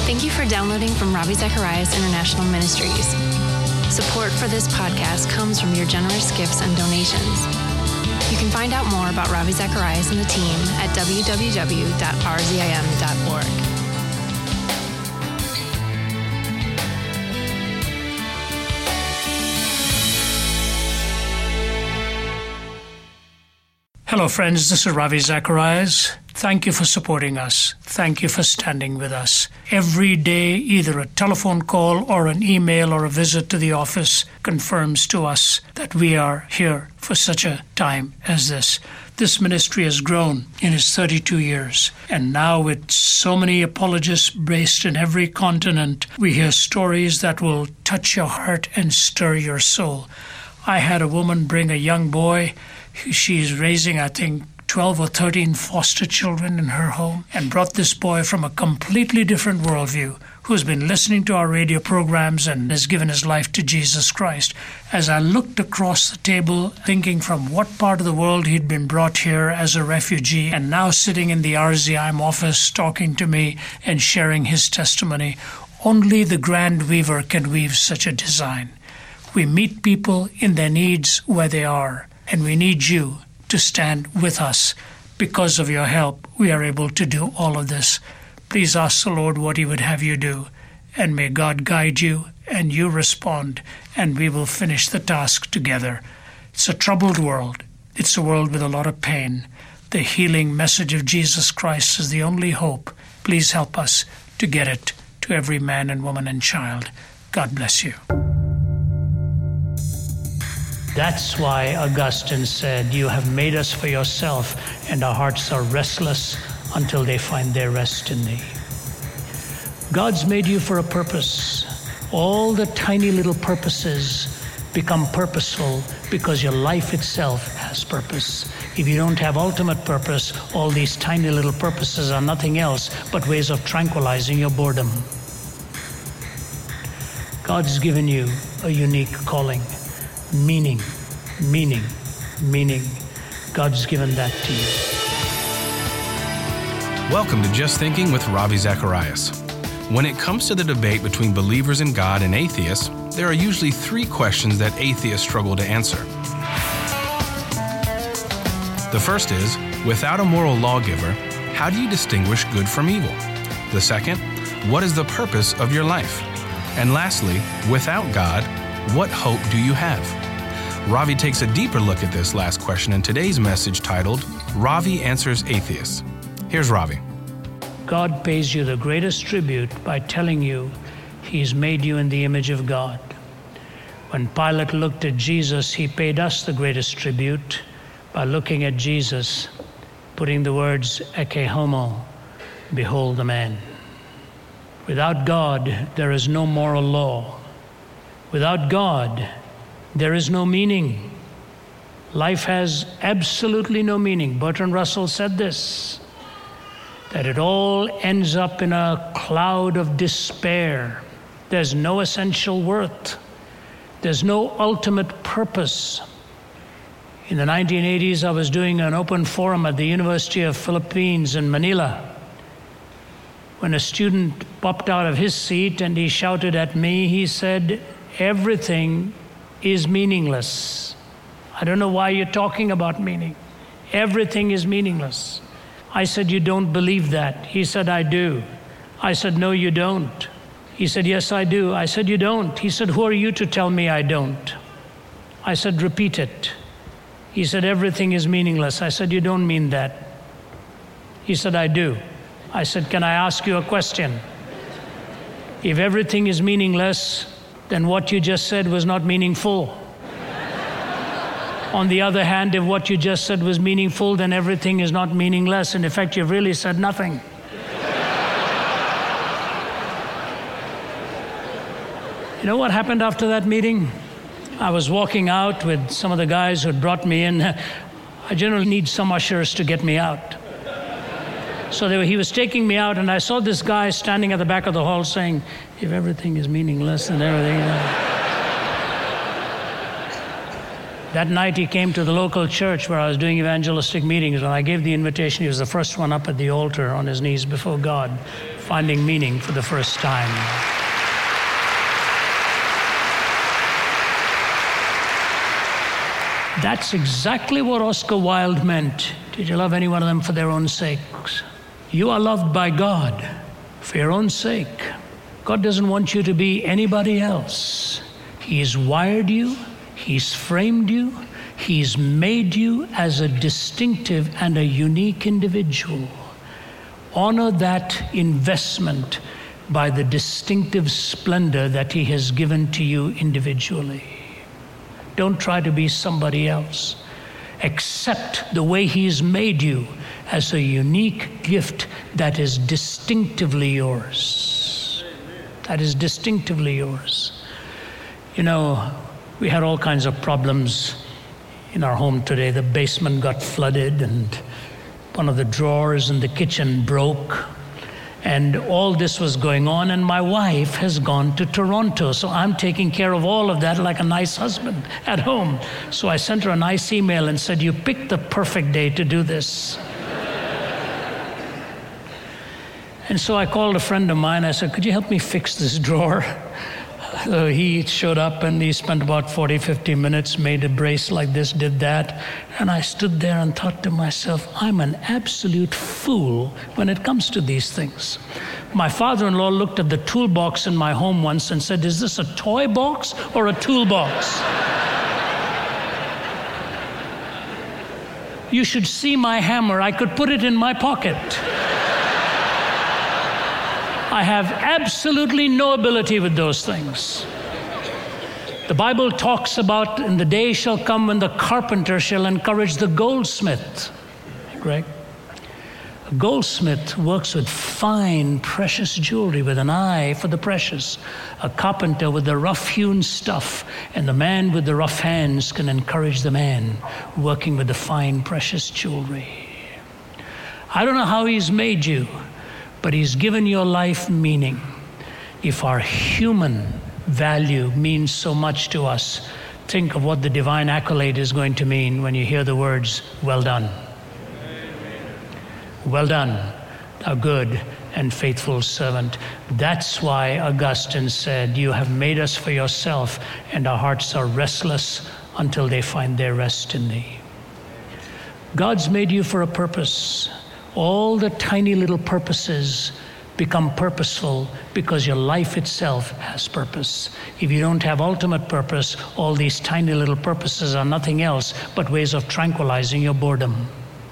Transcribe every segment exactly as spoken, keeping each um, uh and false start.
Thank you for downloading from Ravi Zacharias International Ministries. Support for this podcast comes from your generous gifts and donations. You can find out more about Ravi Zacharias and the team at w w w dot r z i m dot org. Hello, friends. This is Ravi Zacharias. Thank you for supporting us. Thank you for standing with us. Every day, either a telephone call or an email or a visit to the office confirms to us that we are here for such a time as this. This ministry has grown in its thirty-two years, and now with so many apologists based in every continent, we hear stories that will touch your heart and stir your soul. I had a woman bring a young boy. She's raising, I think, twelve or thirteen foster children in her home, and brought this boy from a completely different worldview, who's been listening to our radio programs and has given his life to Jesus Christ. As I looked across the table, thinking from what part of the world he'd been brought here as a refugee, and now sitting in the R Z I M office talking to me and sharing his testimony, only the grand weaver can weave such a design. We meet people in their needs where they are, and we need you to stand with us. Because of your help, we are able to do all of this. Please ask the Lord what He would have you do, and may God guide you, and you respond, and we will finish the task together. It's a troubled world. It's a world with a lot of pain. The healing message of Jesus Christ is the only hope. Please help us to get it to every man and woman and child. God bless you. That's why Augustine said, "You have made us for yourself, and our hearts are restless until they find their rest in thee." God's made you for a purpose. All the tiny little purposes become purposeful because your life itself has purpose. If you don't have ultimate purpose, all these tiny little purposes are nothing else but ways of tranquilizing your boredom. God's given you a unique calling. Meaning, meaning, meaning. God's given that to you. Welcome to Just Thinking with Ravi Zacharias. When it comes to the debate between believers in God and atheists, there are usually three questions that atheists struggle to answer. The first is, without a moral lawgiver, how do you distinguish good from evil? The second, what is the purpose of your life? And lastly, without God, what hope do you have? Ravi takes a deeper look at this last question in today's message titled, Ravi Answers Atheists. Here's Ravi. God pays you the greatest tribute by telling you He's made you in the image of God. When Pilate looked at Jesus, he paid us the greatest tribute by looking at Jesus, putting the words, Ecce homo, behold the man. Without God, there is no moral law. Without God, there is no meaning. Life has absolutely no meaning. Bertrand Russell said this, that it all ends up in a cloud of despair. There's no essential worth. There's no ultimate purpose. In the nineteen eighties, I was doing an open forum at the University of Philippines in Manila, when a student popped out of his seat and he shouted at me. He said, "Everything is meaningless." I don't know why you're talking about meaning. Everything is meaningless. I said, "You don't believe that." He said, "I do." I said, "No, you don't." He said, "Yes, I do." I said, "You don't." He said, "Who are you to tell me I don't?" I said, "Repeat it." He said, "Everything is meaningless." I said, "You don't mean that." He said, "I do." I said, "Can I ask you a question? If everything is meaningless, then what you just said was not meaningful. On the other hand, if what you just said was meaningful, then everything is not meaningless. And in fact, you've really said nothing." You know what happened after that meeting? I was walking out with some of the guys who had brought me in. I generally need some ushers to get me out. So they were, he was taking me out, and I saw this guy standing at the back of the hall saying, "If everything is meaningless and everything..." That night he came to the local church where I was doing evangelistic meetings. When I gave the invitation, he was the first one up at the altar on his knees before God, finding meaning for the first time. That's exactly what Oscar Wilde meant. Did you love any one of them for their own sakes? You are loved by God for your own sake. God doesn't want you to be anybody else. He's wired you. He's framed you. He's made you as a distinctive and a unique individual. Honor that investment by the distinctive splendor that He has given to you individually. Don't try to be somebody else. Accept the way He's made you as a unique gift that is distinctively yours. That is distinctively yours. You know, we had all kinds of problems in our home today. The basement got flooded and one of the drawers in the kitchen broke. And all this was going on, and my wife has gone to Toronto. So I'm taking care of all of that like a nice husband at home. So I sent her a nice email and said, you picked the perfect day to do this. And so I called a friend of mine. I said, could you help me fix this drawer? So he showed up and he spent about forty, fifty minutes, made a brace like this, did that. And I stood there and thought to myself, I'm an absolute fool when it comes to these things. My father-in-law looked at the toolbox in my home once and said, is this a toy box or a toolbox? You should see my hammer. I could put it in my pocket. I have absolutely no ability with those things. The Bible talks about, and the day shall come when the carpenter shall encourage the goldsmith. Right? A goldsmith works with fine, precious jewelry with an eye for the precious. A carpenter with the rough-hewn stuff, and the man with the rough hands can encourage the man working with the fine, precious jewelry. I don't know how He's made you, but He's given your life meaning. If our human value means so much to us, think of what the divine accolade is going to mean when you hear the words, well done. Well done, thou good and faithful servant. That's why Augustine said, you have made us for yourself, and our hearts are restless until they find their rest in Thee. God's made you for a purpose. All the tiny little purposes become purposeful because your life itself has purpose. If you don't have ultimate purpose, all these tiny little purposes are nothing else but ways of tranquilizing your boredom.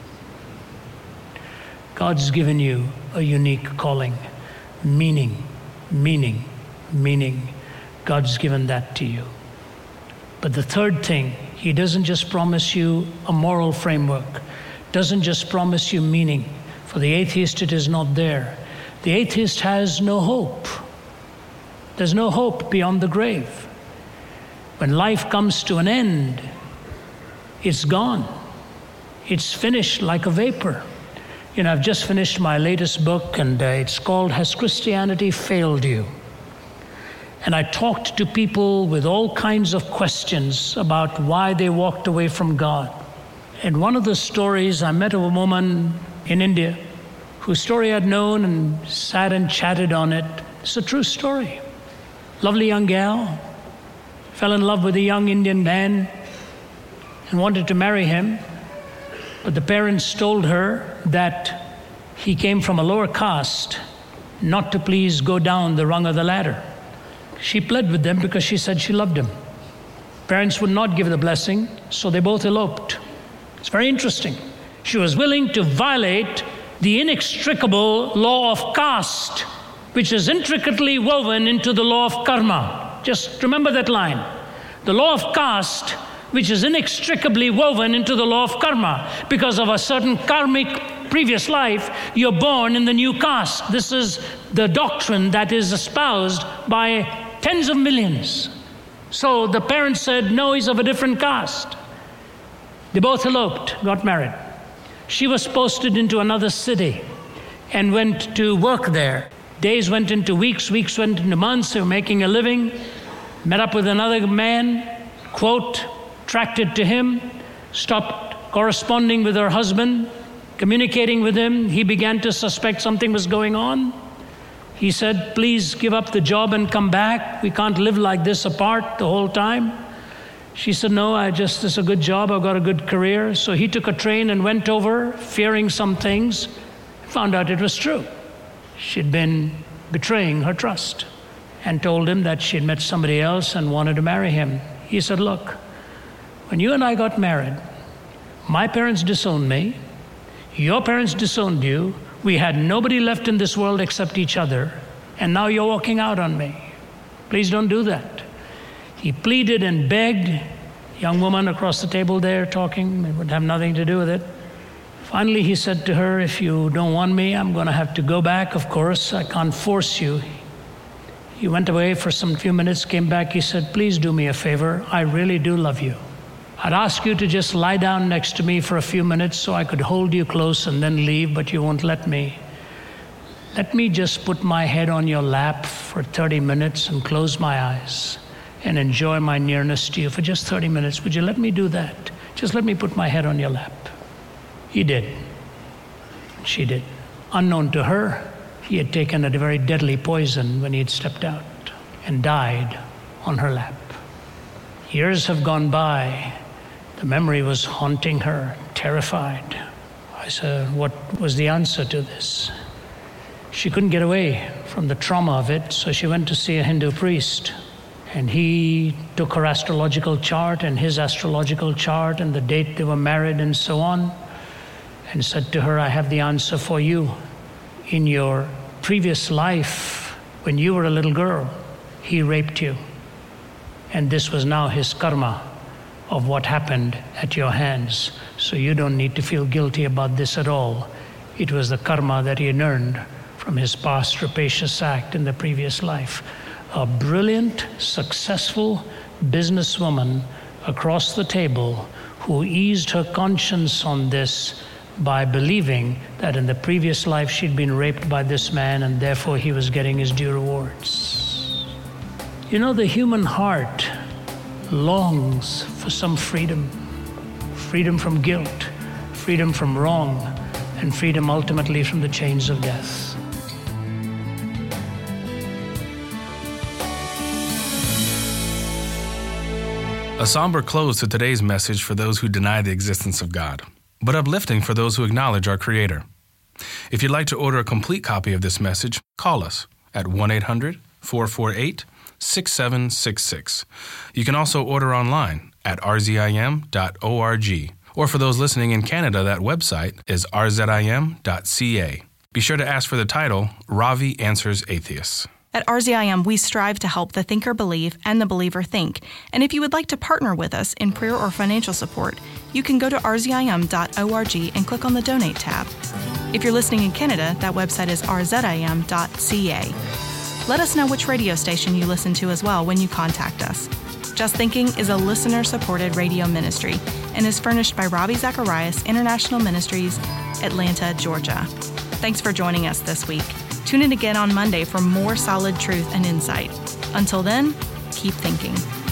God's given you a unique calling, meaning, meaning, meaning. God's given that to you. But the third thing, He doesn't just promise you a moral framework, doesn't just promise you meaning. For the atheist, it is not there. The atheist has no hope. There's no hope beyond the grave. When life comes to an end, it's gone. It's finished like a vapor. You know, I've just finished my latest book, and uh, it's called Has Christianity Failed You? And I talked to people with all kinds of questions about why they walked away from God. And one of the stories, I met a woman in India whose story I'd known and sat and chatted on it. It's a true story. Lovely young gal, fell in love with a young Indian man and wanted to marry him. But the parents told her that he came from a lower caste, not to please go down the rung of the ladder. She pled with them because she said she loved him. Parents would not give the blessing, so they both eloped. It's very interesting. She was willing to violate the inextricable law of caste, which is intricately woven into the law of karma. Just remember that line. The law of caste, which is inextricably woven into the law of karma. Because of a certain karmic previous life, you're born in the new caste. This is the doctrine that is espoused by tens of millions. So the parents said, no, he's of a different caste. They both eloped, got married. She was posted into another city and went to work there. Days went into weeks, weeks went into months. They were making a living. Met up with another man, quote, attracted to him, stopped corresponding with her husband, communicating with him. He began to suspect something was going on. He said, please give up the job and come back. We can't live like this apart the whole time. She said, no, I just, this is a good job. I've got a good career. So he took a train and went over, fearing some things, found out it was true. She'd been betraying her trust and told him that she'd met somebody else and wanted to marry him. He said, look, when you and I got married, my parents disowned me. Your parents disowned you. We had nobody left in this world except each other. And now you're walking out on me. Please don't do that. He pleaded and begged. Young woman across the table there talking, it would have nothing to do with it. Finally, he said to her, if you don't want me, I'm going to have to go back, of course. I can't force you. He went away for some few minutes, came back. He said, please do me a favor. I really do love you. I'd ask you to just lie down next to me for a few minutes so I could hold you close and then leave, but you won't let me. Let me just put my head on your lap for thirty minutes and close my eyes and enjoy my nearness to you for just thirty minutes. Would you let me do that? Just let me put my head on your lap. He did. She did. Unknown to her, he had taken a very deadly poison when he had stepped out and died on her lap. Years have gone by. The memory was haunting her, terrified. I said, what was the answer to this? She couldn't get away from the trauma of it, so she went to see a Hindu priest. And he took her astrological chart and his astrological chart and the date they were married and so on, and said to her, I have the answer for you. In your previous life, when you were a little girl, he raped you. And this was now his karma of what happened at your hands. So you don't need to feel guilty about this at all. It was the karma that he had earned from his past rapacious act in the previous life. A brilliant, successful businesswoman across the table who eased her conscience on this by believing that in the previous life she'd been raped by this man and therefore he was getting his due rewards. You know, the human heart longs for some freedom. Freedom from guilt, freedom from wrong, and freedom ultimately from the chains of death. A somber close to today's message for those who deny the existence of God, but uplifting for those who acknowledge our Creator. If you'd like to order a complete copy of this message, call us at one eight hundred, four four eight, six seven six six. You can also order online at r z i m dot org. Or for those listening in Canada, that website is r z i m dot c a. Be sure to ask for the title, Ravi Answers Atheists. At R Z I M, we strive to help the thinker believe and the believer think. And if you would like to partner with us in prayer or financial support, you can go to r z i m dot org and click on the Donate tab. If you're listening in Canada, that website is r z i m dot c a. Let us know which radio station you listen to as well when you contact us. Just Thinking is a listener-supported radio ministry and is furnished by Ravi Zacharias International Ministries, Atlanta, Georgia. Thanks for joining us this week. Tune in again on Monday for more solid truth and insight. Until then, keep thinking.